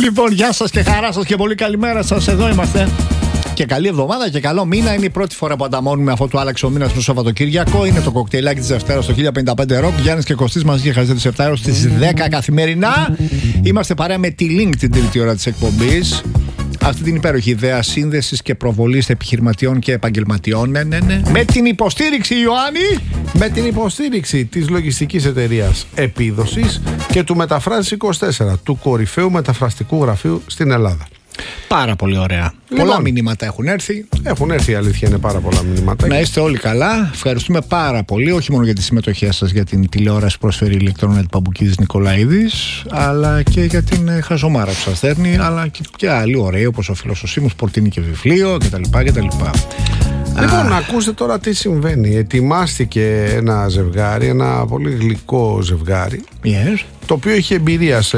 Λοιπόν, γεια σας και χαρά σας και πολύ καλημέρα σας. Εδώ είμαστε. Και καλή εβδομάδα και καλό μήνα. Είναι η πρώτη φορά που ανταμώνουμε αφού του άλλαξε ο μήνας το Σαββατοκύριακο. Είναι το κοκτέιλάκι της Δευτέρας στο 1055 Rock. Γιάννης και Κωστής μαζί και χαζέ τις 7 έως τις 10 καθημερινά. Είμαστε παρέα με τη Link την τρίτη ώρα της εκπομπής. Αυτή την υπέροχη ιδέα σύνδεσης και προβολής επιχειρηματιών και επαγγελματιών. Ναι. Με την υποστήριξη, Ιωάννη. Με την υποστήριξη της λογιστικής εταιρείας Επίδοσης και του Μεταφράζεις 24, του κορυφαίου μεταφραστικού γραφείου στην Ελλάδα. Πάρα πολύ ωραία. Λοιπόν, πολλά μηνύματα έχουν έρθει. Έχουν έρθει, η αλήθεια είναι πάρα πολλά μηνύματα. Να είστε όλοι καλά. Ευχαριστούμε πάρα πολύ, όχι μόνο για τη συμμετοχή σας για την τηλεόραση που προσφέρει η Ηλεκτρονέτ Παμπουκίδης Νικολαίδης, αλλά και για την χαζομάρα που σας δέρνει, αλλά και άλλοι ωραίοι όπως ο φίλος ο Σίμος, Πορτίνη και βιβλίο κτλ. Λοιπόν, ακούστε τώρα τι συμβαίνει. Ετοιμάστηκε ένα ζευγάρι, ένα πολύ γλυκό ζευγάρι, το οποίο είχε εμπειρία σε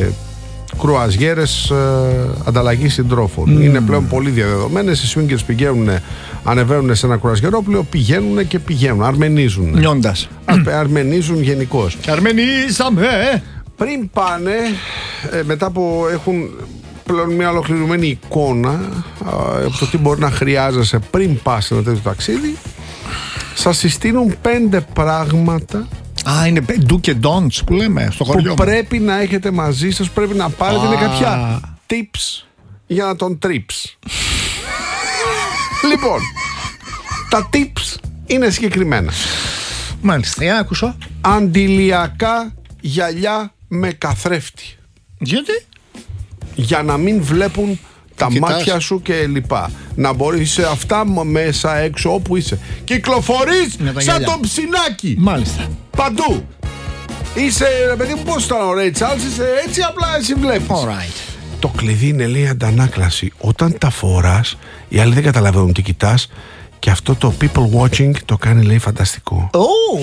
κρουαζιέρες ανταλλαγής συντρόφων. Είναι πλέον πολύ διαδεδομένες. Οι swingers ανεβαίνουν σε ένα κρουαζιερόπλαιο, πηγαίνουν, αρμενίζουν. Νιώντας. Αρμενίζουν γενικώς. Αρμενίζαμε! Πριν πάνε, μετά που έχουν πλέον μια ολοκληρωμένη εικόνα από το τι μπορεί να χρειάζεσαι πριν πας σε ένα τέτοιο ταξίδι, σας συστήνουν 5 πράγματα. Είναι do και don'ts που λέμε στο χωριό που πρέπει να έχετε μαζί σας, πρέπει να πάρετε. Είναι κάποια tips για να τον trips. Λοιπόν, τα tips είναι συγκεκριμένα. Μάλιστα, άκουσα. Αντιλιακά γυαλιά με καθρέφτη. Γιατί? Για να μην βλέπουν τα μάτια σου και λοιπά. Να μπορείς αυτά μέσα, έξω, όπου είσαι. Κυκλοφορείς σαν το ψινάκι. Μάλιστα. Παντού. Είσαι, ρε παιδί μου, πώς ήταν ο Ray Charles, είσαι έτσι, απλά εσύ βλέπεις. Alright. Το κλειδί είναι, λέει, αντανάκλαση. Όταν τα φοράς, οι άλλοι δεν καταλαβαίνουν τι κοιτάς. Και αυτό το people watching το κάνει, λέει, φανταστικό.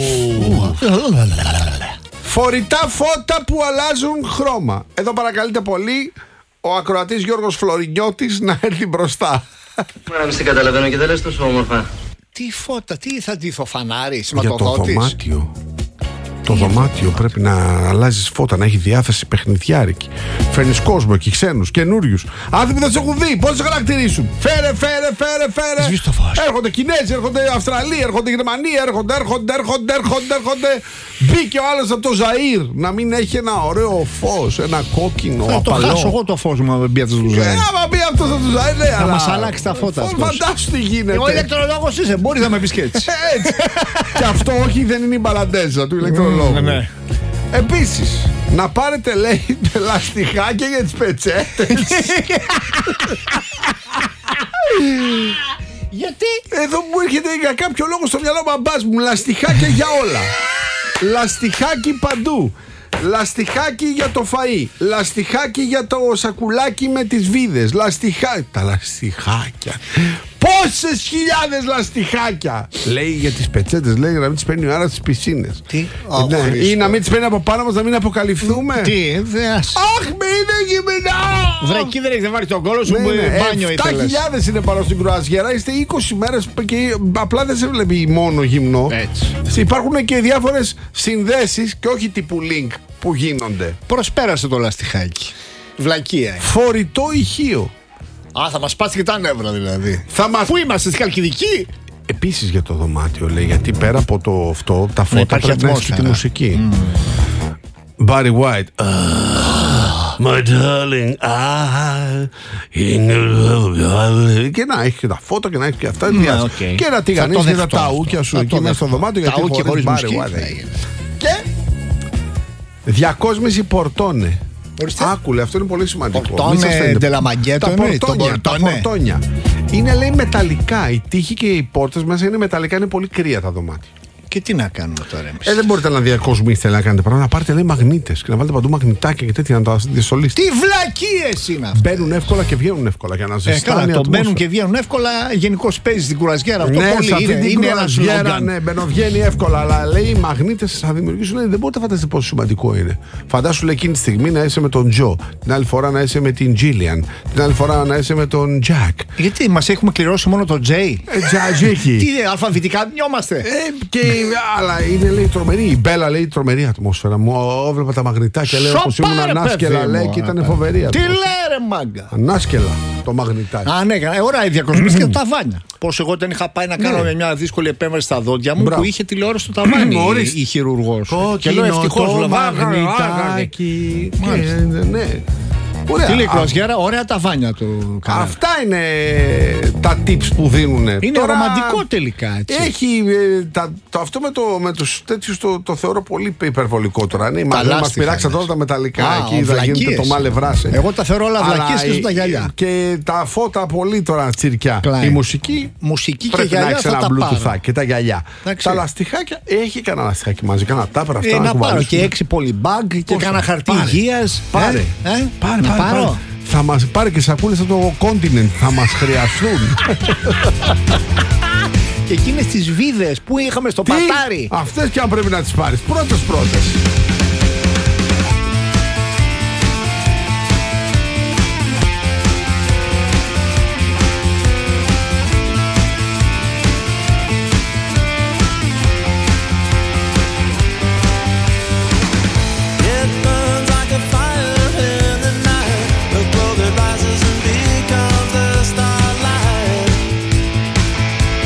Φορητά φώτα που αλλάζουν χρώμα. Εδώ παρακαλείται πολύ ο ακροατής Γιώργος Φλωρινιώτης να έρθει μπροστά. Μα να μην σε καταλαβαίνω και δεν λες τόσο όμορφα. Τι φώτα, τι θα ντύθω, φανάρι, Για το σηματοδότης? δωμάτιο. Το δωμάτιο πρέπει να αλλάζεις φώτα, να έχει διάθεση παιχνιδιάρικη. Φέρνεις κόσμο εκεί, ξένους, καινούριους. Άνθρωποι δεν σε έχουν δει, πώς σε χαρακτηρίσουν. Φέρε. Σβήσ' το φως. Έρχονται Κινέζοι, έρχονται Αυστραλοί, έρχονται Γερμανοί, έρχονται. Μπήκε ο άλλος από το Ζαΐρ. Να μην έχει ένα ωραίο φως, ένα κόκκινο, Θα το απαλό. χάσω εγώ το φως μου, αν μπει αυτός του Ζαΐρ. Άμα μπει αυτός από το Ζαΐρ, ναι, Θα αλλά μας αλλάξει τα φώτα αυτός. Φαντάσου τι γίνεται. Ο ηλεκτρολόγος είσαι, μπορείς να με πεις και έτσι. Έτσι. Και αυτό όχι, δεν είναι η μπαλαντέζα του ηλεκτρολόγου. Ναι. Επίσης, να πάρετε, λέει, λαστιχάκια για τις πετσέτες. Γιατί? Εδώ μου έρχεται για κάποιο λόγο στο μυαλό μπαμπάς μου. Λαστιχάκια για όλα. Λαστιχάκι παντού. Λαστιχάκι για το φαΐ. Λαστιχάκι για το σακουλάκι με τις βίδες. Τα λαστιχάκια. Πόσες χιλιάδες λαστιχάκια! Λέει για τις πετσέτες, λέει για να μην τις παίρνει ο άρα στις πισίνες. Τι? Ή να μην τις παίρνει από πάνω μας, να μην αποκαλυφθούμε. Τι? Αχ, μην είναι γυμνά! Βρε, εκεί δεν έχεις βάλει τον κόλο σου, μπάνιο ήθελες. 7.000 είναι πάνω στην κρουαζιέρα, είστε 20 μέρες και απλά δεν σε βλέπει μόνο γυμνό. Έτσι. Υπάρχουν και διάφορες συνδέσεις και όχι τύπου link που γίνονται. Προσπέρασε το λαστιχάκι. Βλακεία. Φορητό ηχείο. Θα μας πάσει και τα νεύρα δηλαδή. Μας... Πού είμαστε, στη Χαλκιδική? Επίσης για το δωμάτιο, λέει, γιατί πέρα από το αυτό, τα φώτα πρέπει να έχει και τη μουσική. Barry White. My darling, και να έχει και τα φώτα και να έχει και αυτά. Και να τηγανείς και τα ταούκια σου εκεί μέσα στο δωμάτιο, γιατί χωρίς Barry White. Και διακόσμηση πορτώνε. Άκουλε, αυτό είναι πολύ σημαντικό. Πορτώνε, ντελαμαγκέτο, τα πορτόνια. Είναι, λέει, μεταλλικά. Οι τοίχοι και οι πόρτες μέσα είναι μεταλλικά, είναι πολύ κρύα τα δωμάτια. Και τι να κάνουμε τώρα εμείς? Δεν μπορείτε να διακοσμήσετε, να κάνετε πράγματα. Να πάρετε, λέει, μαγνήτες και να βάλετε παντού μαγνητάκια και τέτοια να τα διασωλήσετε. Τι βλακίες είναι αυτά! Μπαίνουν εύκολα και βγαίνουν εύκολα για να ζεστάνει. Το μπαίνουν και βγαίνουν εύκολα. Γενικώς παίζει στην κουραζιέρα. Αυτό πολύ είναι ένα σλόγγαν. Ναι, μπαινοβγαίνει εύκολα. Αλλά, λέει, οι μαγνήτες θα δημιουργήσουν. Λέει, δεν μπορείτε να φανταστείτε πόσο σημαντικό είναι. Φαντάσου, λέει, εκείνη τη στιγμή να είσαι με τον Τζο, την άλλη φορά να είσαι με την Τζίλιαν, την άλλη φορά να είσαι με τον Τζακ. Γιατί μας έχουμε κληρώσει μόνο τον Τζέι? Τζαζίκι. Τι αλφαβητικά νιώμαστε. Και Αλλά είναι, λέει, τρομερή. Η Μπέλα λέει τρομερή ατμόσφαιρα. Μου έβλεπα τα μαγνητάκια, λέει, όπως ήμουν ανάσκελα, λέει, και ήταν φοβερή. Τι λέει, ρε μάγκα. Ανάσκελα το μαγνητάκι. Α, ναι, ωραία, η διακοσμής και τα ταβάνια. Πώς εγώ δεν είχα πάει να κάνω μια δύσκολη επέμβαση στα δόντια μου που είχε τηλεόραση στο ταβάνι η χειρουργός. Και λέω ευτυχώς, το μαγνητάκι. Ναι. Τι λέει Κρουαζιέρα, ωραία ταβάνια του κανένα. Αυτά είναι τα tips που δίνουν. Είναι τώρα, ρομαντικό τελικά, έτσι. Έχει αυτό με τους τέτοιους το θεωρώ πολύ υπερβολικό τώρα. Ναι, μας πειράξαν τώρα τα μεταλλικά. Εκεί θα γίνεται το μάλε βράσε. Εγώ τα θεωρώ όλα βλακίες και τα γυαλιά. Και τα φώτα πολύ τώρα τσιρκιά. Η μουσική και γυαλιά θα τα πάρω. Και τα γυαλιά. Τα λαστιχάκια, έχει κανένα λαστιχάκι μαζί, κανένα τάπερα αυτά. Να πάρω και 6 πολυμπάγκ και κάνα χαρτί υγείας. Πάρε. Πάρω. Θα μας πάρει και σακούλες από το continent. Θα μας χρειαστούν. Και εκείνες τις βίδες που είχαμε στο πατάρι. Αυτές και αν πρέπει να τις πάρεις. Πρώτες.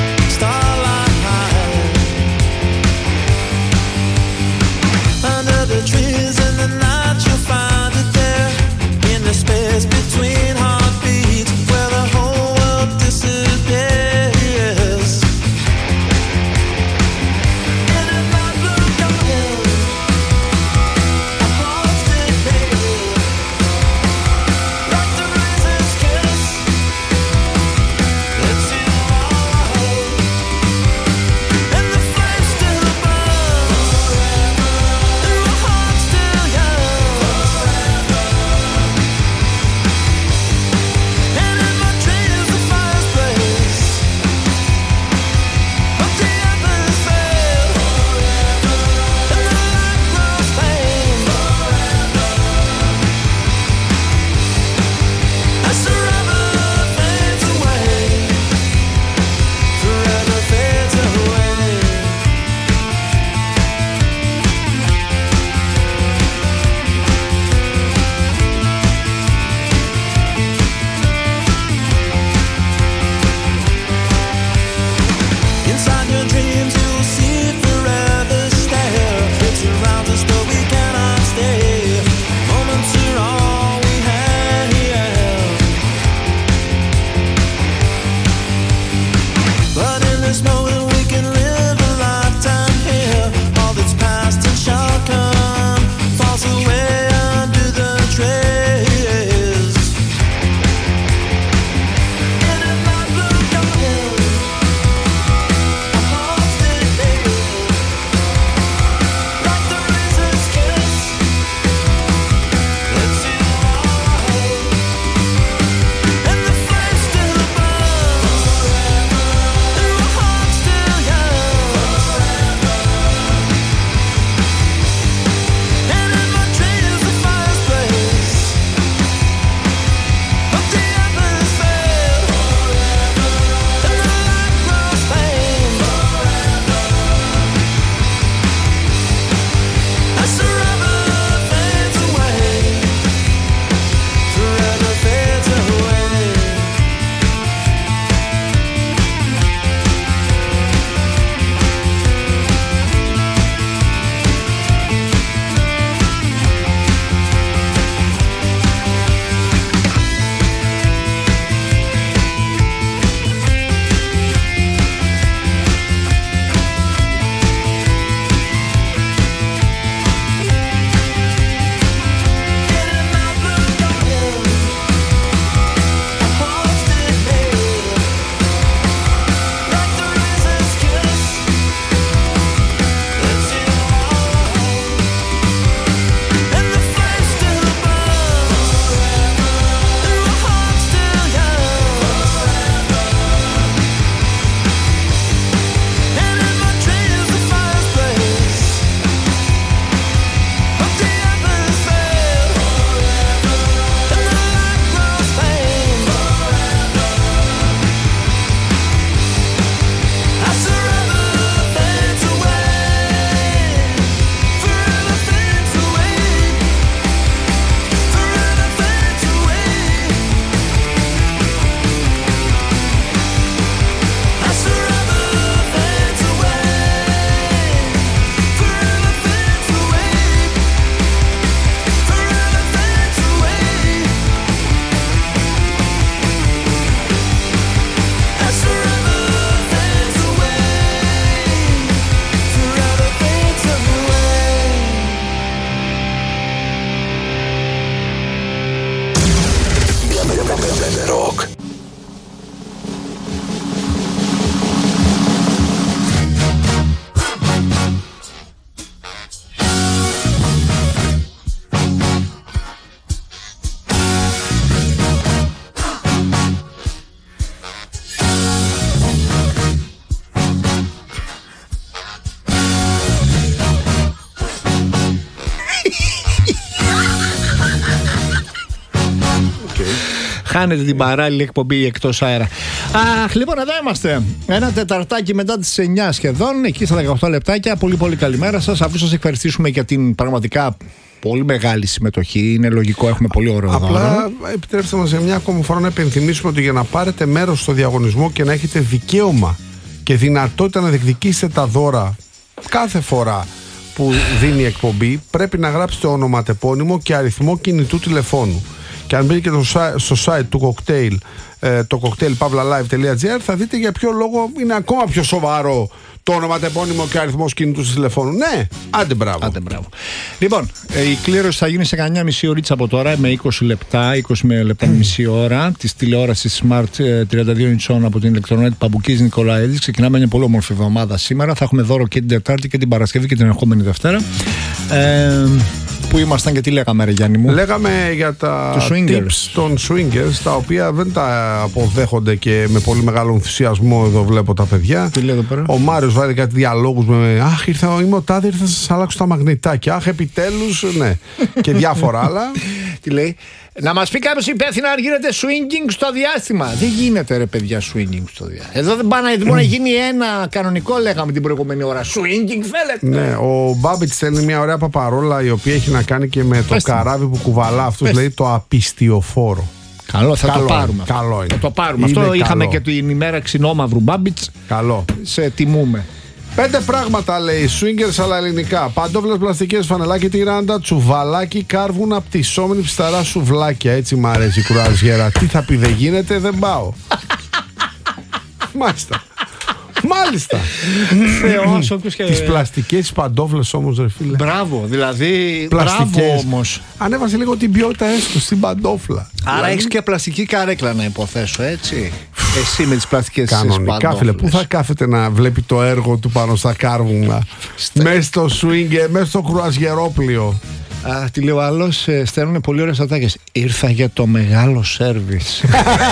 Under Χάνετε την παράλληλη εκπομπή εκτός αέρα. Αχ, λοιπόν, εδώ είμαστε. Ένα τεταρτάκι μετά τις 9 σχεδόν, εκεί στα 18 λεπτάκια. Πολύ πολύ καλημέρα σας. Αφού σας ευχαριστήσουμε για την πραγματικά πολύ μεγάλη συμμετοχή. Είναι λογικό, έχουμε πολύ ωραίο δώρο. Απλά επιτρέψτε μας σε μια ακόμα φορά να επενθυμίσουμε ότι για να πάρετε μέρος στο διαγωνισμό και να έχετε δικαίωμα και δυνατότητα να διεκδικήσετε τα δώρα κάθε φορά που δίνει η εκπομπή, πρέπει να γράψετε ονοματεπώνυμο και αριθμό κινητού τηλεφώνου. Και αν μπείτε στο site του cocktail, το cocktailpavlalive.gr, θα δείτε για ποιο λόγο είναι ακόμα πιο σοβαρό το ονοματεπώνυμο και αριθμός κινητού τηλεφώνου. Ναι, άντε μπράβο. Λοιπόν, η κλήρωση θα γίνει σε κανένα μισή ωρίτσα από τώρα, με 20 λεπτά, 20 λεπτά μισή ώρα, της τηλεόρασης Smart 32 inch από την ηλεκτρονέτη Παμπουκής Νικολαίδης. Ξεκινάμε μια πολύ όμορφη εβδομάδα σήμερα. Θα έχουμε δώρο και την Τετάρτη και την Παρασκευή και την ερχόμενη Δευτέρα. Που ήμασταν και τι λέγαμε, ρε Γιάννη μου? Λέγαμε για τα tips των swingers, τα οποία δεν τα αποδέχονται και με πολύ μεγάλο ενθουσιασμό. Εδώ βλέπω τα παιδιά. Τι λέει εδώ πέρα? Ο Μάριος βάλει κάτι διαλόγους με «Αχ, είμαι ο τάδε, ήρθα να σας αλλάξω τα μαγνητάκια. Αχ, επιτέλους», ναι. Και διάφορα άλλα. Τι λέει? Να μας πει κάποιος υπεύθυνα αν γίνεται swinging στο διάστημα. Δεν γίνεται, ρε παιδιά, swinging στο διάστημα. Εδώ δεν πάει να γίνει ένα κανονικό, λέγαμε την προηγούμενη ώρα. Swinging θέλετε? Ναι, ο Μπάμπιτς στέλνει μια ωραία παπαρόλα η οποία έχει να κάνει και με το καράβι που κουβαλά αυτούς, λέει το απιστιοφόρο. Καλό, θα καλό το πάρουμε. Καλό είναι. Θα το πάρουμε. Είναι αυτό καλό. Είχαμε και την ημέρα ξινόμαυρου Μπάμπιτς. Καλό. Σε τιμούμε. 5 πράγματα λέει swingers αλλά ελληνικά. Παντόφλες, πλαστικές, φανελάκι, τυράντα, τσουβαλάκι, κάρβουνα, πτυσσόμενη ψταρά, σουβλάκια. Έτσι μ' αρέσει η κουραζιέρα. Τι θα πει, δεν γίνεται, δεν πάω. Μάλιστα. Μάλιστα. Θεός, όποιος και... Τις πλαστικές παντόφλες όμως, ρε φίλε. Μπράβο, δηλαδή. Πλαστικές. Μπράβο όμως. Ανέβασε λίγο την ποιότητα έστω στην παντόφλα. Άρα δηλαδή... έχεις και πλαστική καρέκλα να υποθέσω, έτσι. Εσύ με τις πλαστικές κανονικά, φίλε, πού θα κάθεται να βλέπει το έργο του πάνω στα κάρβουνα, μέσα στο swing, μέσα στο κρουαζιερόπλιο. Τι λέει ο άλλος, στέλνουν πολύ ωραίες ατάκες. Ήρθα για το μεγάλο σέρβις.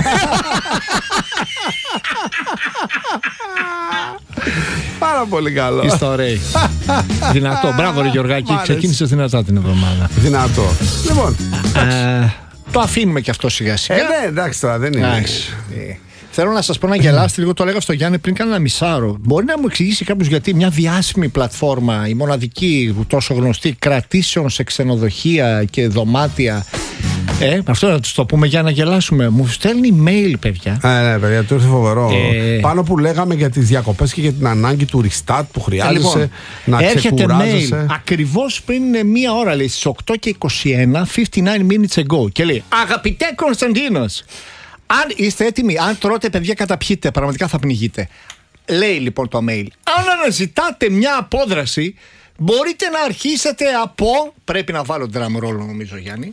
Πάρα πολύ καλό. Είστε ωραίοι. Δυνατό. Μπράβο, ρε Γιωργάκη. Ξεκίνησες δυνατά την εβδομάδα. Δυνατό. Λοιπόν, το αφήνουμε και αυτό σιγά σιγά. Ναι, εντάξει τώρα, δεν είναι. Θέλω να σας πω να γελάσετε λίγο. Το λέγα στο Γιάννη πριν κάνα μισάρο. Μπορεί να μου εξηγήσει κάποιος γιατί μια διάσημη πλατφόρμα, η μοναδική, τόσο γνωστή, κρατήσεων σε ξενοδοχεία και δωμάτια. Αυτό να τους το πούμε για να γελάσουμε. Μου στέλνει mail, παιδιά. Ναι, παιδιά, το ήρθε φοβερό. Πάνω που λέγαμε για τις διακοπές και για την ανάγκη του restart που χρειάζεσαι να ξεκουράζεσαι. Έρχεται mail ακριβώς πριν μία ώρα, λέει, στις 8:21, 59 minutes ago. Και λέει: Αγαπητέ Κωνσταντίνος, αν είστε έτοιμοι, αν τρώτε, παιδιά, καταπιείτε. Πραγματικά θα πνιγείτε. Λέει λοιπόν το mail: αν αναζητάτε μια απόδραση, μπορείτε να αρχίσετε από. Πρέπει να βάλω drum roll, νομίζω, Γιάννη.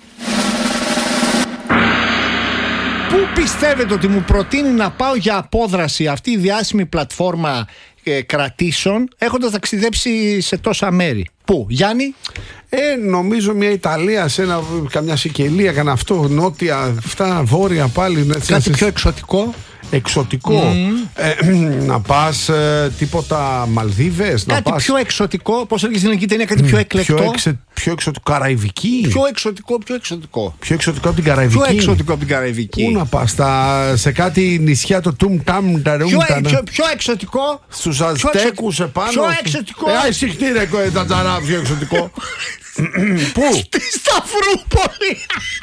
Πού πιστεύετε ότι μου προτείνει να πάω για απόδραση αυτή η διάσημη πλατφόρμα κρατήσεων, έχοντας ταξιδέψει σε τόσα μέρη? Πού, Γιάννη? Νομίζω μια Ιταλία, καμιά Σικελία, κανένα αυτό, νότια, αυτά, βόρεια πάλι. Κάτι πιο εξωτικό. Εξωτικό. Να πας τίποτα Μαλδίβες. Κάτι πιο εξωτικό. Πώς έλεγε στην ελληνική ταινία, κάτι πιο εκλεκτό. Πιο εξωτικό. Καραϊβική. Πιο εξωτικό. Πιο εξωτικό από την Καραϊβική. Πιο εξωτικό από την Καραϊβική. Πού να πας, σε κάτι νησιά, το Τουμ Ταμ, τα Ρούμτα. Πιο εξωτικό. Στους Αζτέκους επάνω. Πιο εξωτικό. Εσύ χτύρε τα τζαρά, πιο εξωτικό. Πού? Στη Σταυρούπολη.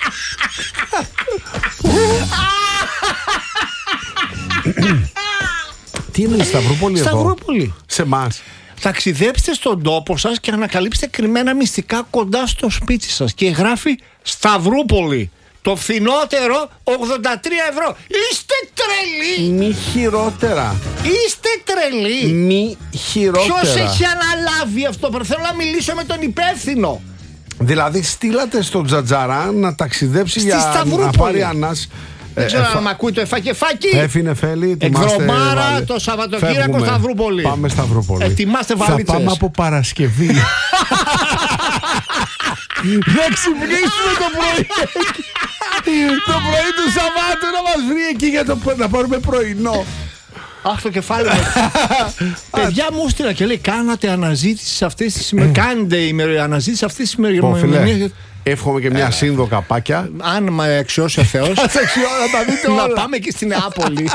Τι είναι η Σταυρούπολη εδώ? Σταυρούπολη. Σε εμάς. Ταξιδέψτε στον τόπο σας και ανακαλύψτε κρυμμένα μυστικά κοντά στο σπίτι σας. Και γράφει Σταυρούπολη. Το φθηνότερο 83 ευρώ. Είστε τρελοί. Μη χειρότερα. Είστε τρελοί. Μη χειρότερα. Ποιος έχει αναλάβει αυτό? Θέλω να μιλήσω με τον υπεύθυνο. Δηλαδή στείλατε στον Τζατζαρά να ταξιδέψει για να πάρει ανάς. Δεν ξέρω αν μ' ακούει το εφακεφάκι. Εφινεφέλη, εκδρομάρα το Σαββατοκύριακο Σταυρούπολη. Πάμε Σταυρούπολη. Ετοιμάστε βαλίτσες. Θα πάμε από Παρασκευή. Να ξυπνήσουμε το πρωί. Το πρωί του Σαββάτου να μας βρει εκεί για να πάρουμε πρωινό. Αχ, το κεφάλι μου. Παιδιά μου στείλα και λέει: κάνατε αναζήτηση σε αυτές τις ημερομηνίες. Εύχομαι και μια σύνδο καπάκια. Αν με αξιώσει ο Θεός, να τα δείτε όλα. να πάμε και στην Νεάπολη.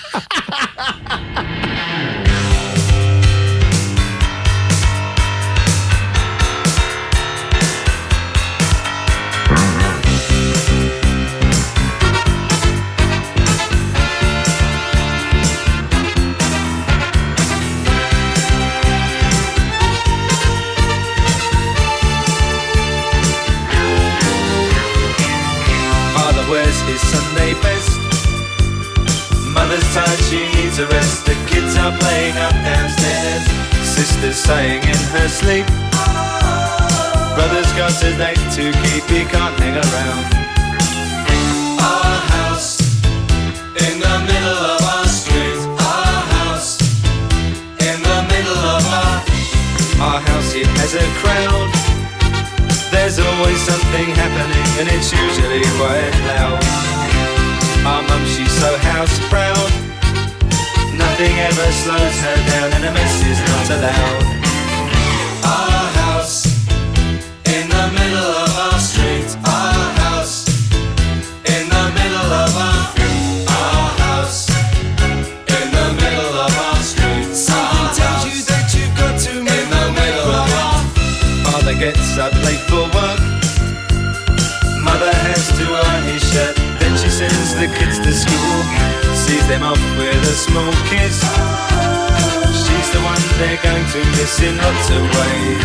His Sunday best. Mother's tired, she needs a rest. The kids are playing up downstairs. Sister's sighing in her sleep. Brother's got a date to keep, he can't hang around. Our house in the middle of our street. Our house in the middle of our house. It has a crowd. There's always something happening and it's usually quite loud. Our mum, she's so house proud. Nothing ever slows her down and a mess is not allowed. Our house in the middle of our street. Our house in the middle of our house in the middle of our street. Something tells you that you've got to move in the middle of our. Father gets up late for work. Mother has to iron his shirt. Then she sends the kids to school. Sees them off with a small kiss. She's the one they're going to miss in lots of ways.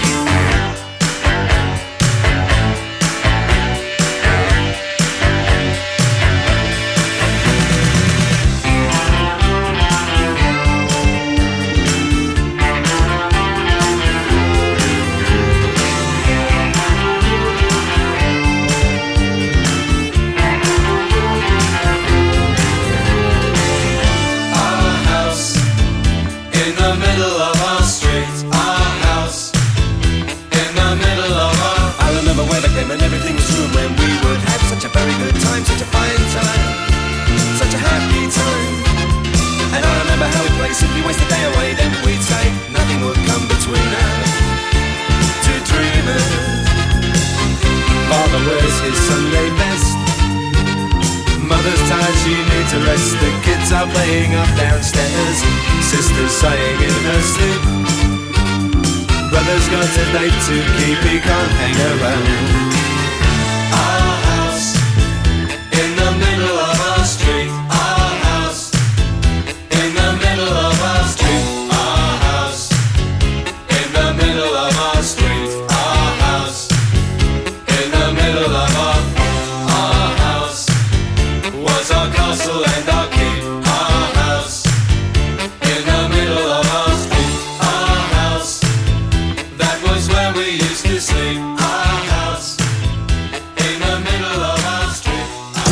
And everything was true when we would have such a very good time, such a fine time, such a happy time. And I remember how we'd play, simply waste the day away. Then we'd say nothing would come between us, two dreamers. Father wears his Sunday best. Mother's tired, she needs a rest. The kids are playing up downstairs. Sister's sighing in her sleep. Brother's got a date to keep, he can't hang around. Our house in the middle of our street. Our house in the middle of our street. Our house in the middle of our street. Our house in the middle of our house was our castle and our keep. Our house in the middle of our street. Our house, that was where we used to sleep. Our house in the middle of our street.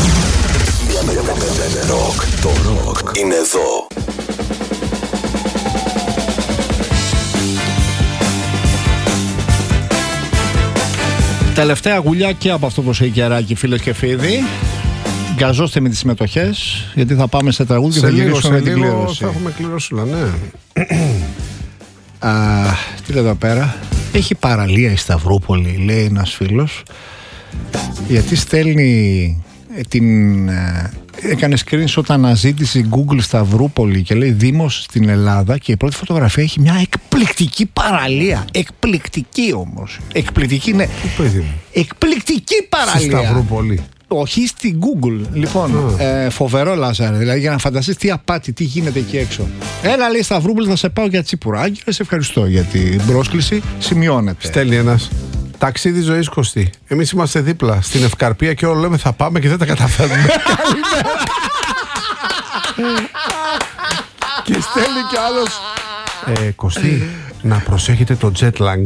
Ροκ, το ροκ είναι εδώ. Τελευταία γουλιά και από αυτό το σεϊκεράκι, φίλες και φίλοι. Γκαζώστε με τις συμμετοχές, γιατί θα πάμε σε τραγούδι και θα γυρίσουμε με την κλήρωση. Θα έχουμε κληρώσουλα, ναι. Τι λέει εδώ πέρα? Έχει παραλία η Σταυρούπολη, λέει ένας φίλος, γιατί στέλνει έκανε screenshot αναζήτηση Google Σταυρούπολη και λέει Δήμος στην Ελλάδα και η πρώτη φωτογραφία έχει μια εκπληκτική παραλία. Εκπληκτική όμως. Εκπληκτική, ναι. Εκπληκτική παραλία. Σταυρούπολη. Όχι στην Google. Λοιπόν, φοβερό Λάζαρε. Δηλαδή για να φανταστείς τι απάτη, τι γίνεται εκεί έξω. Έλα, λέει Σταυρούπολη, θα σε πάω για τσίπουρα. Άγγελε, σε ευχαριστώ για την πρόσκληση. Σημειώνεται. Στέλνει ένας. Ταξίδι ζωής, Κωστή. Εμείς είμαστε δίπλα στην Ευκαρπία και όλο λέμε θα πάμε και δεν τα καταφέρνουμε. Και στέλνει κι άλλος. Κωστή, να προσέχετε το jet lag.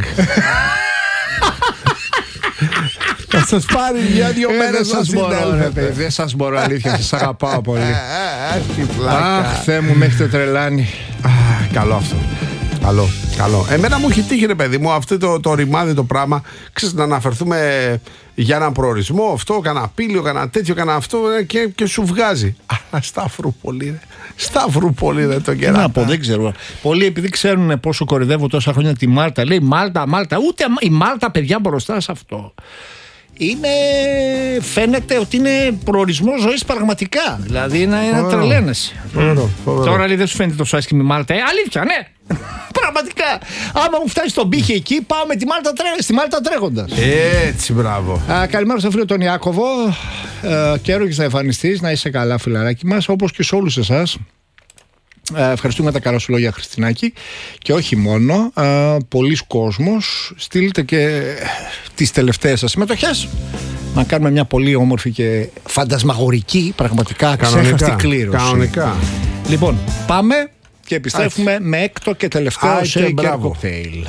Θα σας πάρει μια-δυο μέρες σας μπορώ, ρε παιδί. Δεν σας μπορώ, αλήθεια. Σας αγαπάω πολύ. Αχ, Θεέ μου, με έχετε τρελάνει. Καλό αυτό. Καλό. Εμένα μου έχει τύχει, ρε παιδί μου, αυτό το ρημάδι το πράγμα. Ξέρεις, να αναφερθούμε για έναν προορισμό, αυτό, κανένα πύλιο, κανένα τέτοιο, κανένα αυτό και σου βγάζει. Αλλά Σταυρούπολη, ρε το κεράτα. Να πω, δεν ξέρω. Πολλοί επειδή ξέρουν πόσο κορυδεύω τόσα χρόνια τη Μάλτα, λέει Μάλτα. Ούτε η Μάλτα, παιδιά, μπροστά σε αυτό. φαίνεται ότι είναι προορισμός ζωής πραγματικά. Δηλαδή είναι να τρελαίνεσαι. Τώρα λέει δεν σου φαίνεται τόσο άσχημη η Μάλτα. Αλήθεια, ναι. Πραγματικά. Άμα μου φτάσει στον πύχη εκεί, πάω με στη Μάλτα τρέχοντας. Έτσι, μπράβο. Καλημέρα στο φίλο τον Ιάκωβο. Καιρό και θα εμφανιστείς. Να είσαι καλά, φιλαράκι μας, όπως και σε όλους εσάς. Ευχαριστούμε τα καλά σου λόγια, Χριστινάκη. Και όχι μόνο, πολλοί κόσμος. Στείλτε και τις τελευταίες σας συμμετοχές. Να κάνουμε μια πολύ όμορφη και φαντασμαγορική, πραγματικά ξέχαστη κλήρωση. Κανονικά. Λοιπόν, πάμε και επιστρέφουμε με έκτο και τελευταίο shaker cocktail.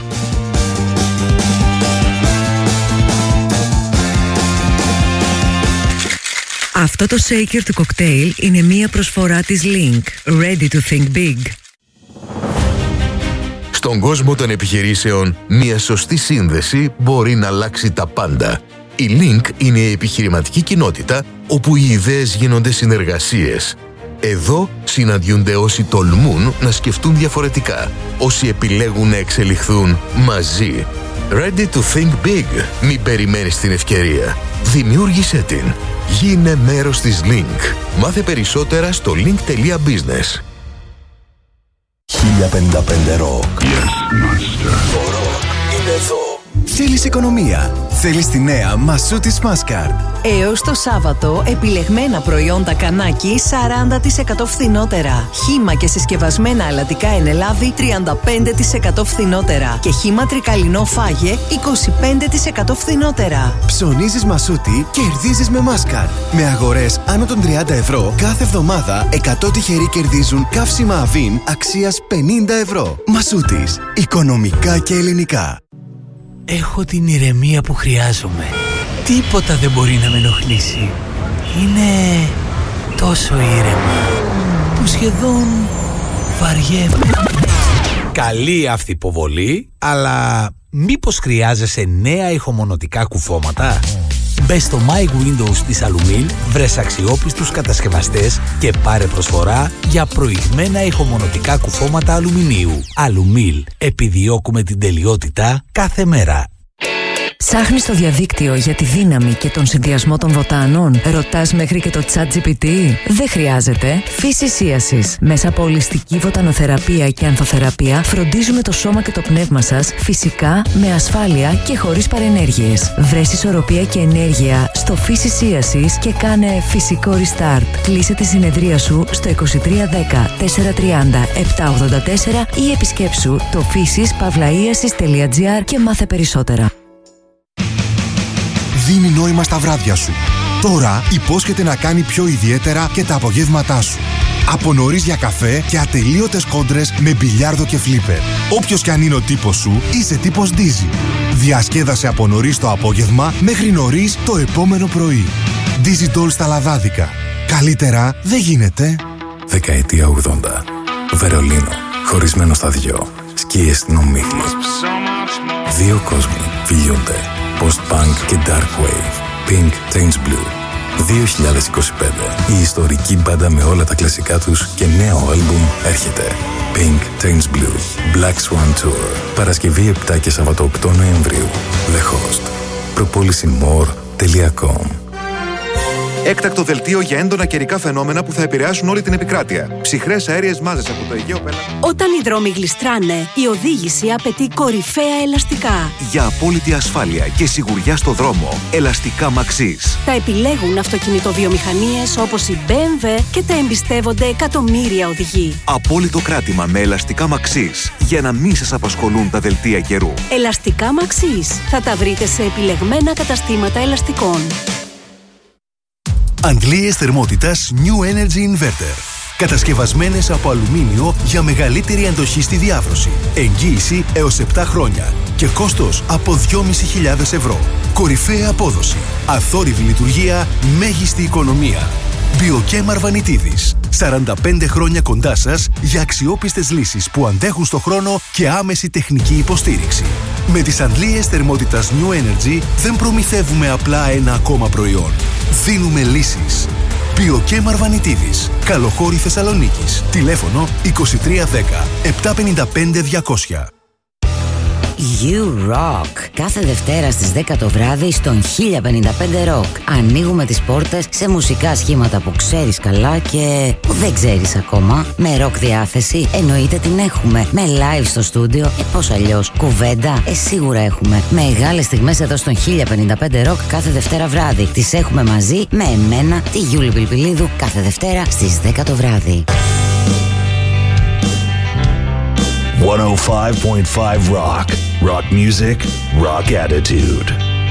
Αυτό το shaker του κοκτέιλ είναι μία προσφορά της Link. Ready to think big. Στον κόσμο των επιχειρήσεων, μία σωστή σύνδεση μπορεί να αλλάξει τα πάντα. Η Link είναι η επιχειρηματική κοινότητα όπου οι ιδέες γίνονται συνεργασίες. Εδώ συναντιούνται όσοι τολμούν να σκεφτούν διαφορετικά, όσοι επιλέγουν να εξελιχθούν μαζί. Ready to think big. Μην περιμένεις την ευκαιρία. Δημιούργησέ την. Γίνε μέρος της Link. Μάθε περισσότερα στο link.business. 1055 Rock. Το rock είναι εδώ. Θέλεις οικονομία. Θέλεις τη νέα Μασούτης Maskart. Έως το Σάββατο, επιλεγμένα προϊόντα κανάκι 40% φθηνότερα. Χύμα και συσκευασμένα αλατικά εν Ελλάδη 35% φθηνότερα. Και χύμα τρικαλινό φάγε 25% φθηνότερα. Ψωνίζεις Μασούτη, κερδίζεις με Maskart. Με αγορές άνω των 30 ευρώ κάθε εβδομάδα, 100 τυχεροί κερδίζουν καύσιμα Αβίν αξίας 50 ευρώ. Μασούτης. Οικονομικά και ελληνικά. Έχω την ηρεμία που χρειάζομαι. Τίποτα δεν μπορεί να με ενοχλήσει. Είναι τόσο ήρεμα που σχεδόν βαριέμαι. Καλή αυτή υποβολή, αλλά μήπως χρειάζεσαι νέα ηχομονωτικά κουφώματα? Μπες στο My Windows της Alumil, βρες αξιόπιστους κατασκευαστές και πάρε προσφορά για προηγμένα ηχομονωτικά κουφώματα αλουμινίου. Alumil. Επιδιώκουμε την τελειότητα κάθε μέρα. Ψάχνεις στο διαδίκτυο για τη δύναμη και τον συνδυασμό των βοτάνων? Ρωτάς μέχρι και το ChatGPT? Δεν χρειάζεται. Φυσισίασης. Μέσα από ολιστική βοτανοθεραπεία και ανθοθεραπεία φροντίζουμε το σώμα και το πνεύμα σας φυσικά, με ασφάλεια και χωρίς παρενέργειες. Βρες ισορροπία και ενέργεια στο Φυσισίασης και κάνε φυσικό restart. Κλείσε τη συνεδρία σου στο 2310 430 784 ή επισκέψου το physis.pavlaiasis.gr και μάθε περισσότερα. Δίνει νόημα στα βράδια σου. Τώρα υπόσχεται να κάνει πιο ιδιαίτερα και τα απογεύματά σου. Από νωρίς για καφέ και ατελείωτες κόντρες με μπιλιάρδο και φλίπερ. Όποιος κι αν είναι ο τύπος σου, είσαι τύπος Dizzy. Διασκέδασε από νωρίς το απόγευμα μέχρι νωρίς το επόμενο πρωί. Dizzy Doll στα λαδάδικα. Καλύτερα δεν γίνεται. Δεκαετία 80. Βερολίνο. Χωρισμένο στα δυο. Σκίες στην ομίχλη. Δύο κόσμοι φιλιούνται. Post-punk και dark wave. Pink Change Blue. 2025. Η ιστορική μπάντα με όλα τα κλασικά τους και νέο άλμπουμ έρχεται. Pink Change Blue. Black Swan Tour. Παρασκευή 7 και Σάββατο 8 Νοεμβρίου. The Host. Propolisymore.com. Έκτακτο δελτίο για έντονα καιρικά φαινόμενα που θα επηρεάσουν όλη την επικράτεια. Ψυχρές αέριες μάζες από το Αιγαίο πέλαγο. Όταν οι δρόμοι γλιστράνε, η οδήγηση απαιτεί κορυφαία ελαστικά. Για απόλυτη ασφάλεια και σιγουριά στο δρόμο, ελαστικά Maxis. Τα επιλέγουν αυτοκινητοβιομηχανίες όπως η BMW και τα εμπιστεύονται εκατομμύρια οδηγοί. Απόλυτο κράτημα με ελαστικά Maxis για να μην σας απασχολούν τα δελτία καιρού. Ελαστικά Maxis. Θα τα βρείτε σε επιλεγμένα καταστήματα ελαστικών. Αντλίες θερμότητας New Energy Inverter. Κατασκευασμένες από αλουμίνιο για μεγαλύτερη αντοχή στη διάβρωση. Εγγύηση έως 7 χρόνια. Και κόστος από 2.500 ευρώ. Κορυφαία απόδοση. Αθόρυβη λειτουργία. Μέγιστη οικονομία. Biochem Αρβανιτίδης. 45 χρόνια κοντά σας για αξιόπιστες λύσεις που αντέχουν στο χρόνο και άμεση τεχνική υποστήριξη. Με τις αντλίες θερμότητας New Energy δεν προμηθεύουμε απλά ένα ακόμα προϊόν. Δίνουμε λύσεις. Biochem Αρβανιτίδης. Καλοχώρη Θεσσαλονίκης. Τηλέφωνο 2310 755 200. You Rock. Κάθε Δευτέρα στις 10 το βράδυ στον 1055 Rock. Ανοίγουμε τις πόρτες σε μουσικά σχήματα που ξέρεις καλά και που δεν ξέρεις ακόμα. Με rock διάθεση εννοείται την έχουμε. Με live στο στούντιο, πώς αλλιώς. Κουβέντα, σίγουρα έχουμε. Μεγάλες στιγμές εδώ στον 1055 Rock κάθε Δευτέρα βράδυ. Τις έχουμε μαζί με εμένα, τη Γιούλη Πιλπιλίδου, κάθε Δευτέρα στις 10 το βράδυ. 105.5 Rock. Rock music, rock attitude.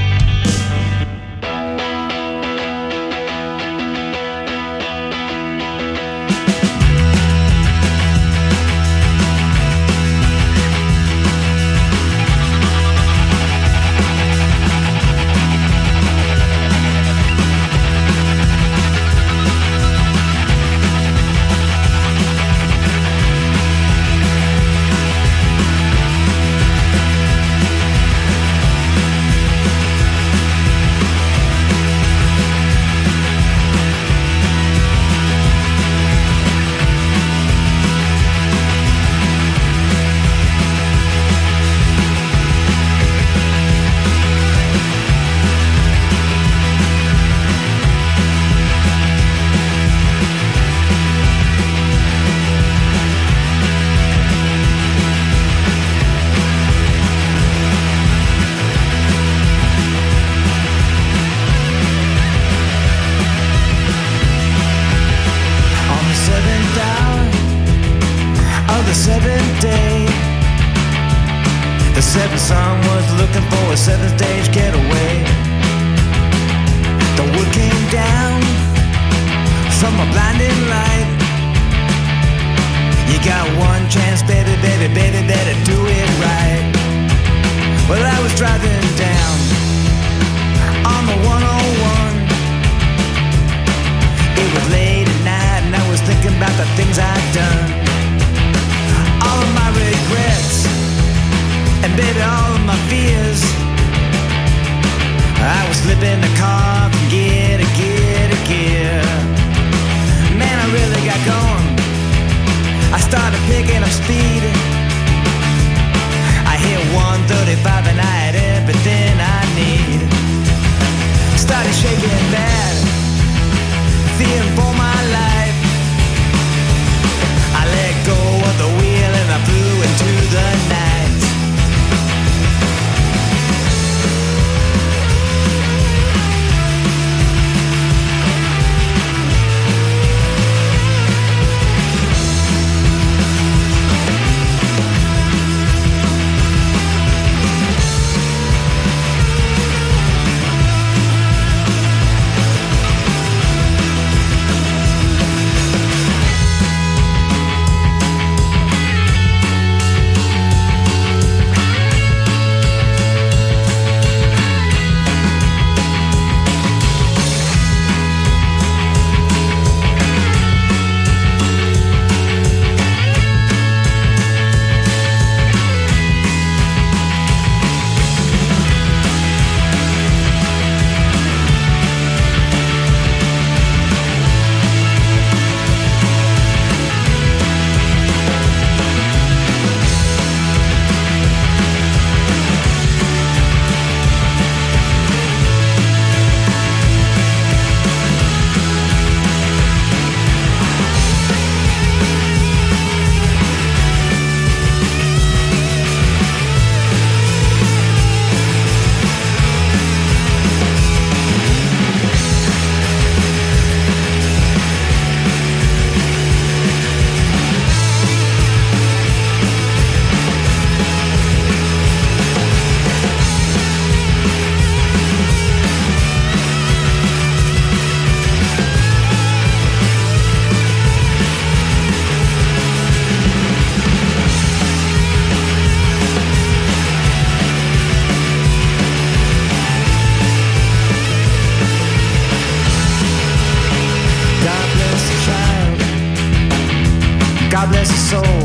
God bless his soul.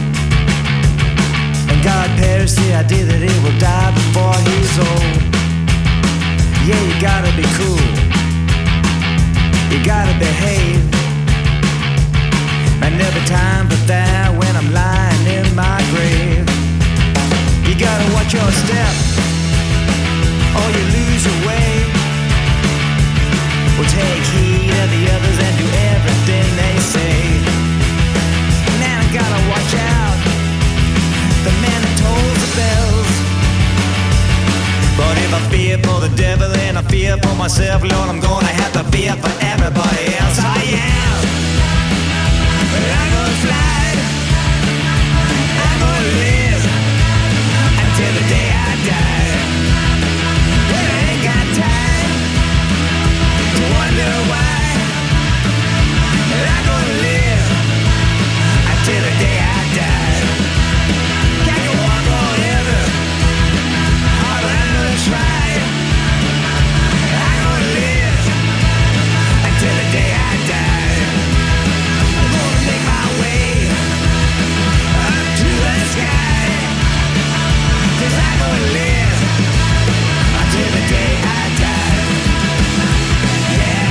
And God perish the idea that he will die before he's old. Yeah, you gotta be cool. You gotta behave. And there'll be time for that when I'm lying in my grave. You gotta watch watch your step or you lose your way. Well, take heed of the others and do everything they say. Man, I gotta watch out, the man that tolls the bells. But if I fear for the devil, then I fear for myself. Lord, I'm gonna have to fear for everybody else. I am, but I'm gonna fly, I'm gonna live until the day I die. But I ain't got time to wonder why. But I'm gonna live until the day I die. Can you walk on ever? I'm gonna try. I'm gonna live until the day I die. I'm gonna make my way up to the sky. 'Cause I'm gonna live until the day I die. Yeah.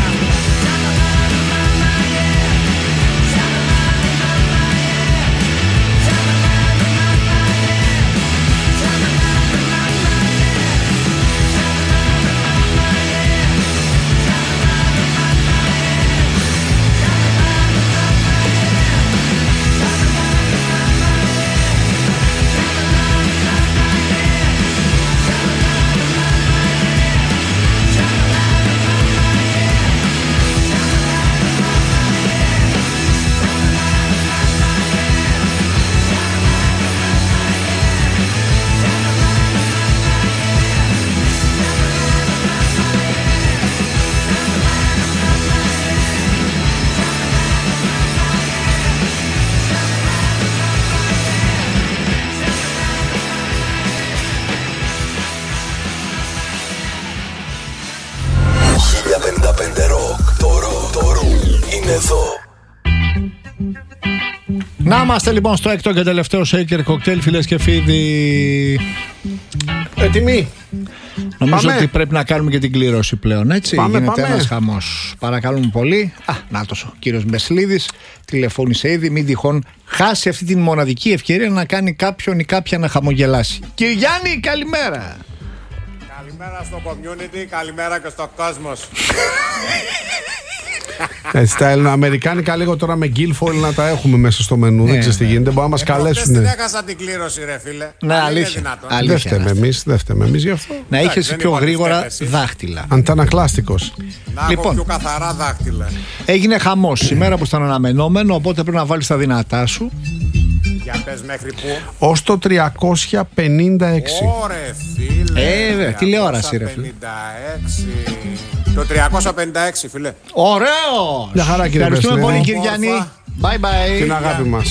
Να είμαστε λοιπόν στο έκτο και τελευταίο shaker cocktail, φίλες και φίλοι. Έτοιμοι. Νομίζω ότι πρέπει να κάνουμε και την κλήρωση πλέον, έτσι. Γίνεται ένας χαμός. Παρακαλούμε πολύ. Νάτος ο κύριος Μπεσλίδης τηλεφώνησε ήδη. Μην τυχόν χάσει αυτή την μοναδική ευκαιρία να κάνει κάποιον ή κάποια να χαμογελάσει. Κύριε Γιάννη, καλημέρα. Καλημέρα στο community, καλημέρα και στο κόσμος. Τα ελληνοαμερικάνικα λίγο τώρα με Guilfoyle να τα έχουμε μέσα στο μενού. Δεν ξέρεις τι γίνεται. Μπορεί να μας καλέσουν. Δεν έχασα την κλήρωση, ρε φίλε. Ναι, αλήθεια. Δεν φταίμε εμείς γι' αυτό. Να είχες πιο γρήγορα δάχτυλα. Αντανακλάστικος. Να έχω πιο καθαρά δάχτυλα. Έγινε χαμός σήμερα που ήταν αναμενόμενο, οπότε πρέπει να βάλεις τα δυνατά σου. Για πες μέχρι πού? Ως το 356. Ωρε φίλε. Τηλεόραση ρε φίλε. Το 356 φίλε. Ωραίο. Μια χαρά κύριε Μπεσλίδη. Ευχαριστούμε πολύ κύριε Γιάννη. Bye bye. Την αγάπη μας.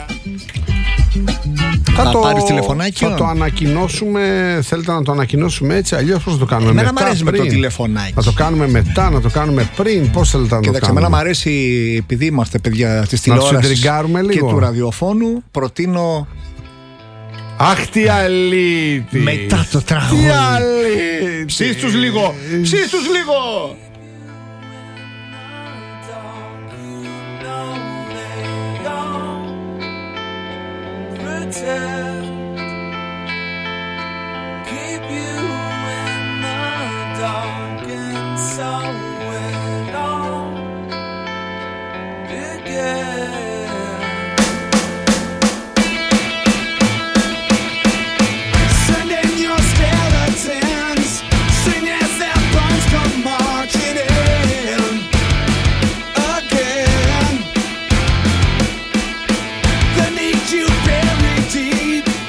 Θα πάρεις τηλεφωνάκι. Θα το ανακοινώσουμε. Θέλετε να το ανακοινώσουμε έτσι? Αλλιώς πώς θα το κάνουμε? Εμένα μετά, μ' αρέσει πριν? με το τηλεφωνάκι. Να το κάνουμε μετά, να το κάνουμε πριν? Πώς θέλετε να το κάνουμε? Εμένα μ' αρέσει, επειδή είμαστε παιδιά της τηλεόρασης και του ραδιοφώνου, προτείνω. Αχ, τι αλήτη! Μετά το τραγούδι. Τι αλήτη! Ψήστους λίγο! Ψήστους λίγο! Deep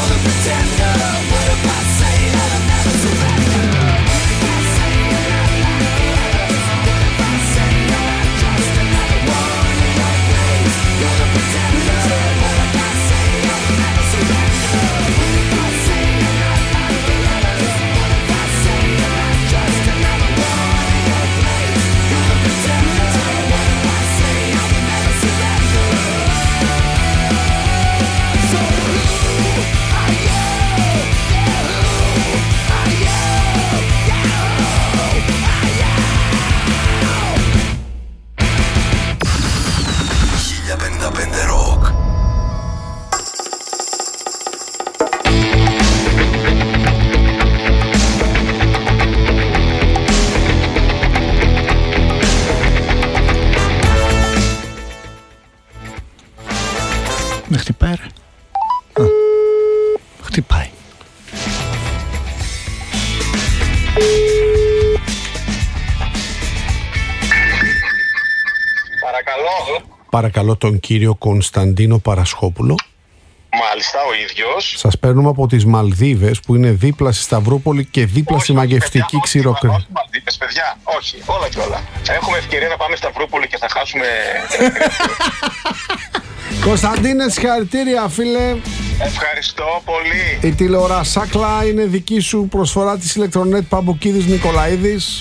Με χτυπάει ρε. Χτυπάει. Παρακαλώ τον κύριο Κωνσταντίνο Παρασχόπουλο. Μάλιστα, ο ίδιος. Σας παίρνουμε από τις Μαλδίβες που είναι δίπλα στη Σταυρούπολη και δίπλα στη μαγευτική Ξηροκρή. Όχι Μαλδίβες, παιδιά, όχι, όλα και όλα. Έχουμε ευκαιρία να πάμε Σταυρούπολη και θα χάσουμε. Κωνσταντίνε, συγχαρητήρια φίλε. Ευχαριστώ πολύ. Η τηλεορασάκλα είναι δική σου, προσφορά της Ηλεκτρονέτ Παμπουκίδης Νικολαίδης.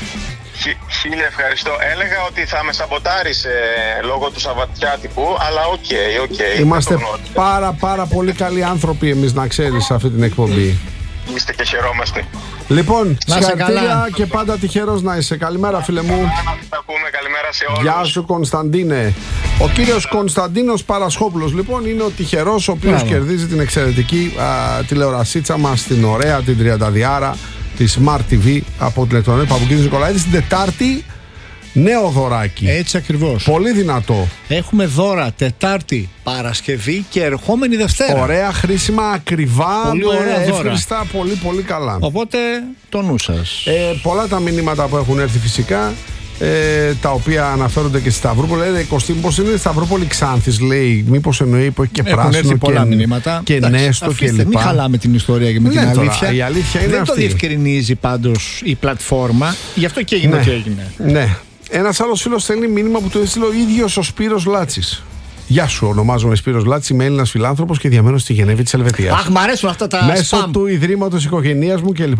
Χίλια ευχαριστώ. Έλεγα ότι θα με σαμποτάρεις λόγω του Σαββατιάτικου, αλλά οκ. Είμαστε πάρα πολύ καλοί άνθρωποι εμείς, να ξέρεις, σε αυτή την εκπομπή. Είστε και χαιρόμαστε. Λοιπόν, συγχαρητήρια και πάντα τυχερός να είσαι. Καλημέρα φίλε μου. Θα πούμε καλημέρα σε όλους. Γεια σου Κωνσταντίνε. Ο κύριος Κωνσταντίνος Παρασχόπουλος λοιπόν είναι ο τυχερός ο οποίος κερδίζει την εξαιρετική τηλεορασίτσα μας, την ωραία, την 30 τη Smart TV από την Ηλεκτρονέτ Παμπουκίδης Νικολαίδης. Την Τετάρτη νέο δωράκι. Έτσι ακριβώς. Πολύ δυνατό. Έχουμε δώρα Τετάρτη, Παρασκευή και ερχόμενη Δευτέρα. Ωραία, χρήσιμα, ακριβά, πολύ ωραία εύχριστα, πολύ καλά. Οπότε το νου σας. Πολλά τα μηνύματα που έχουν έρθει φυσικά, τα οποία αναφέρονται και στη Σταυρούπολη. Λέει πώς είναι η Σταυρούπολη Ξάνθης, λέει, μήπως εννοεί που έχει και έχουν πράσινο έρθει πολλά μηνύματα και νέστο και λοιπά. Μην χαλάμε την ιστορία και με την αλήθεια. Η αλήθεια είναι δεν αυτή. Το διευκρινίζει πάντως η πλατφόρμα, γι' αυτό και έγινε ό,τι έγινε. Ναι. Ένας άλλος φίλος στέλνει μήνυμα που του έστειλε ο ίδιος ο Σπύρος Λάτσης. Γεια σου, ονομάζομαι Σπύρος Λάτσι, είμαι Έλληνας φιλάνθρωπος και διαμένω στη Γενέβη της Ελβετίας. Αχ, μ' αρέσουν αυτά τα μέσω του Ιδρύματος Οικογενείας μου κλπ.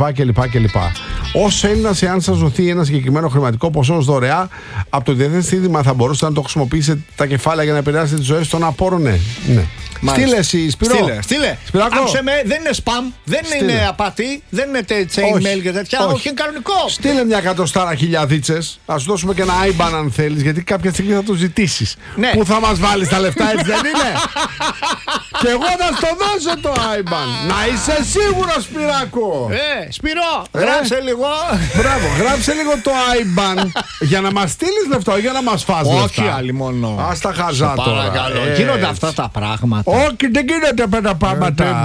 Ως Έλληνας, εάν σας δοθεί ένα συγκεκριμένο χρηματικό ποσό ως δωρεά από το Διεθνές Σύνδημα, θα μπορούσατε να το χρησιμοποιήσετε τα κεφάλαια για να επηρεάσετε τις ζωές των απόρων. Ναι. Στείλε εσύ, Σπυρό. Στείλε. Άκουσε με, δεν είναι spam, δεν είναι απάτη, δεν είναι chain mail και τέτοια. Όχι, είναι κανονικό. Στείλε 100 χιλιαδίτσες. Α σου δώσουμε και ένα IBAN αν θέλεις, γιατί κάποια στιγμή θα το ζητήσεις. Ναι. Πού θα μας βάλεις τα λεφτά, έτσι δεν είναι? Και εγώ θα στο δώσω το IBAN. Να είσαι σίγουρος, Σπυράκο. Σπυρό, γράψε λίγο. Μπράβο, γράψε λίγο το IBAN για να μας στείλεις λεφτά, για να μας φας λεφτά. Όχι άλλη μόνο. Ας τα χαζά τώρα. Γίνονται αυτά τα πράγματα. Όχι, δεν γίνονται με τα πράγματα.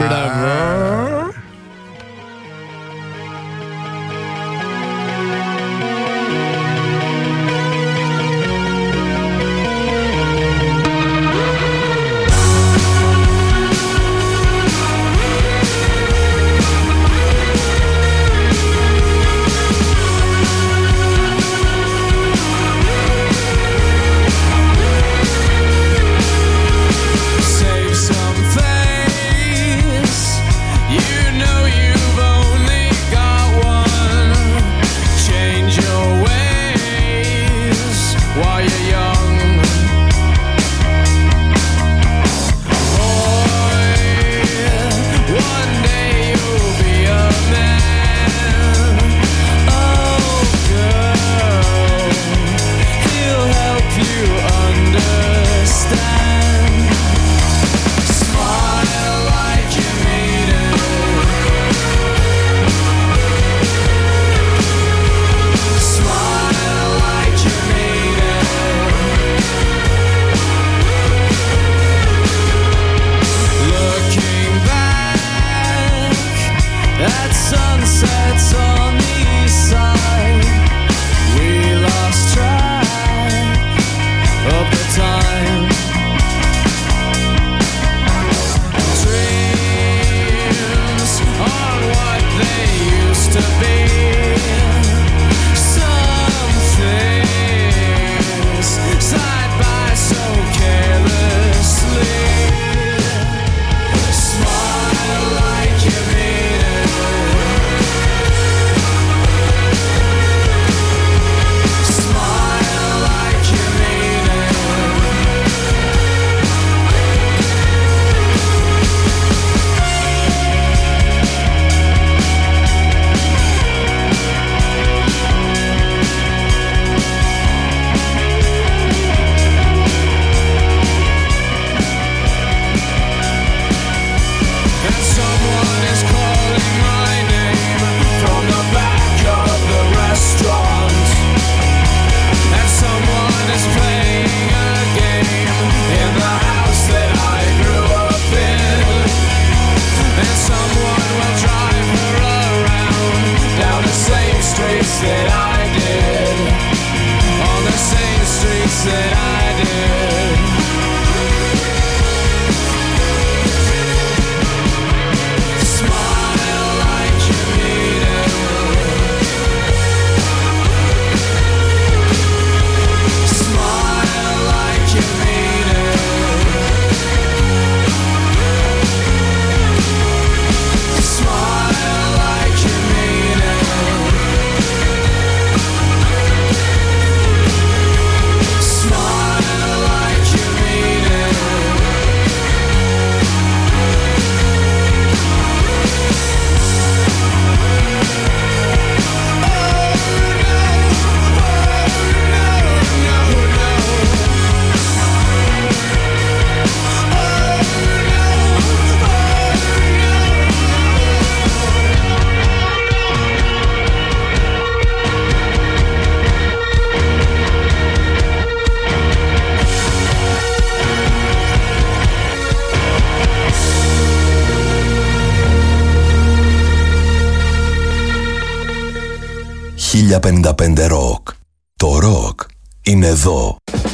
You 1055 Rock. Το ροκ είναι εδώ.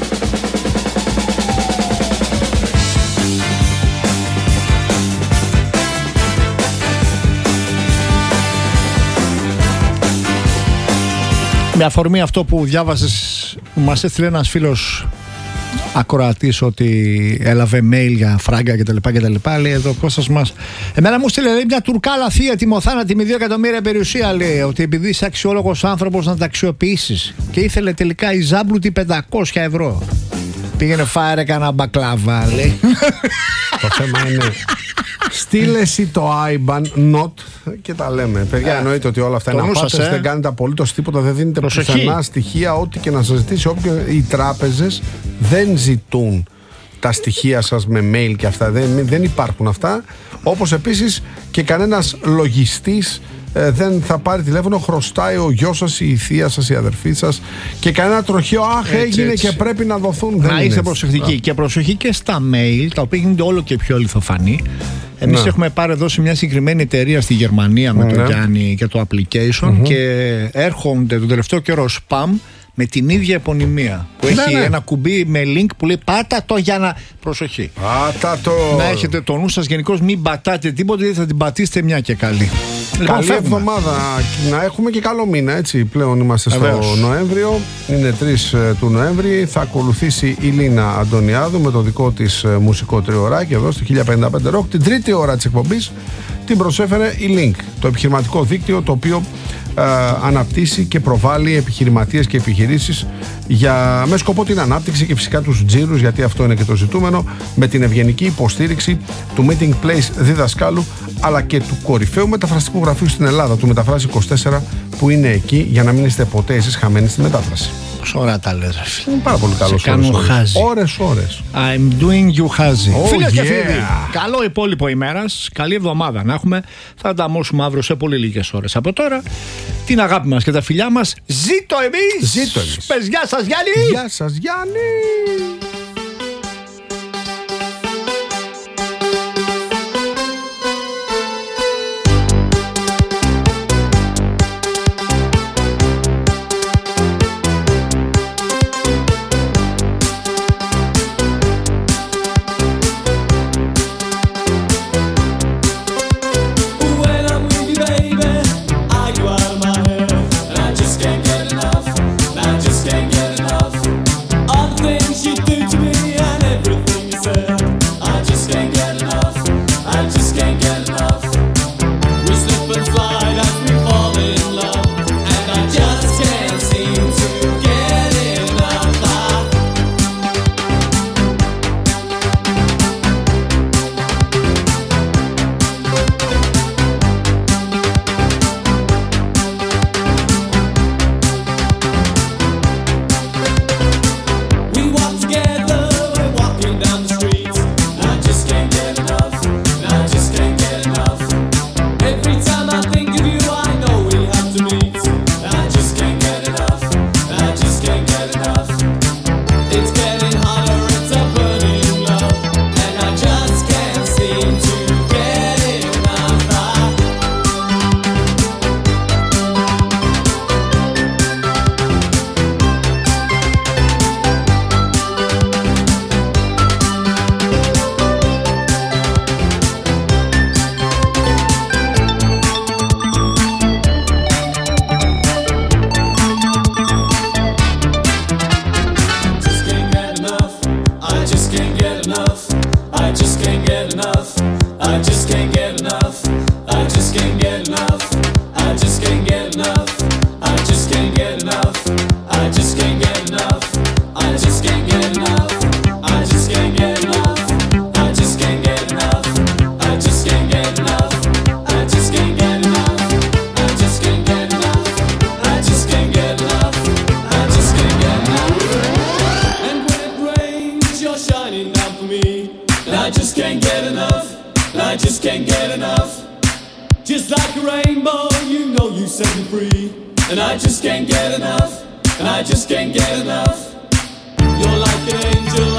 Με αφορμή αυτό που διάβασες, μας έστειλε ένας φίλος ακροατής ότι έλαβε mail για φράγκα κτλ. Λέει εδώ Κώστας μας. Εμένα μου στείλε μια τουρκάλα θεία τιμοθάνατη με 2 εκατομμύρια περιουσία. Λέει ότι επειδή είσαι αξιόλογος άνθρωπος να τα αξιοποιήσεις. Και ήθελε τελικά η Ζάμπλουτη 500 ευρώ. Πήγαινε φάρε κανένα μπακλάβα, λέει. Το θέμα είναι. Στείλε εσύ το IBAN, not και τα λέμε. Παιδιά, εννοείται ότι όλα αυτά είναι απάτες, δεν κάνετε απολύτως τίποτα, δεν δίνετε πουθενά στοιχεία, ό,τι και να σας ζητήσει. Οι τράπεζες δεν ζητούν τα στοιχεία σας με mail και αυτά. Δεν υπάρχουν αυτά. Όπως επίσης και κανένας λογιστής δεν θα πάρει τηλέφωνο, χρωστάει ο γιος σας, η θεία σας, η αδερφή σας και κανένα τροχαίο. Αχ, έγινε και πρέπει να δοθούν. Να είστε προσεκτικοί. Και προσοχή και στα mail, τα οποία γίνονται όλο και πιο αληθοφανή. Εμείς έχουμε πάρει εδώ σε μια συγκεκριμένη εταιρεία στη Γερμανία με τον Γιάννη και το application και έρχονται τον τελευταίο καιρό spam με την ίδια επωνυμία που έχει ένα κουμπί με link που λέει πάτα το για να... Προσοχή. Πάτα το. Να έχετε το νου σας γενικώς, μην πατάτε τίποτα γιατί θα την πατήσετε μια και καλή. Καλή εβδομάδα να έχουμε και καλό μήνα, έτσι. Πλέον είμαστε στο Νοέμβριο. Είναι 3 του Νοέμβρη. Θα ακολουθήσει η Λίνα Αντωνιάδου με το δικό της μουσικό τριωράκι εδώ στο 1055 Rock. Την τρίτη ώρα της εκπομπής την προσέφερε η Link, το επιχειρηματικό δίκτυο το οποίο αναπτύσσει και προβάλλει επιχειρηματίες και επιχειρήσεις με σκοπό την ανάπτυξη και φυσικά τους τζίρους, γιατί αυτό είναι και το ζητούμενο, με την ευγενική υποστήριξη του Meeting Place διδασκάλου αλλά και του κορυφαίου μεταφραστικού γραφείου στην Ελλάδα, του Μεταφράση 24, που είναι εκεί για να μην είστε ποτέ εσείς χαμένοι στη μετάφραση. Ωραία τα λες. Είναι πάρα πολύ καλό. Ώρες. I'm doing you χάζι. Φίλες και φίλοι, καλό υπόλοιπο ημέρας. Καλή εβδομάδα να έχουμε. Θα ανταμώσουμε αύριο σε πολύ λίγες ώρες από τώρα. Την αγάπη μας και τα φιλιά μας. Ζήτω εμείς. Πες γεια σας Γιάννη. Γεια σας Γιάννη. Just like a rainbow, you know you set me free. And I just can't get enough, and I just can't get enough. You're like an angel.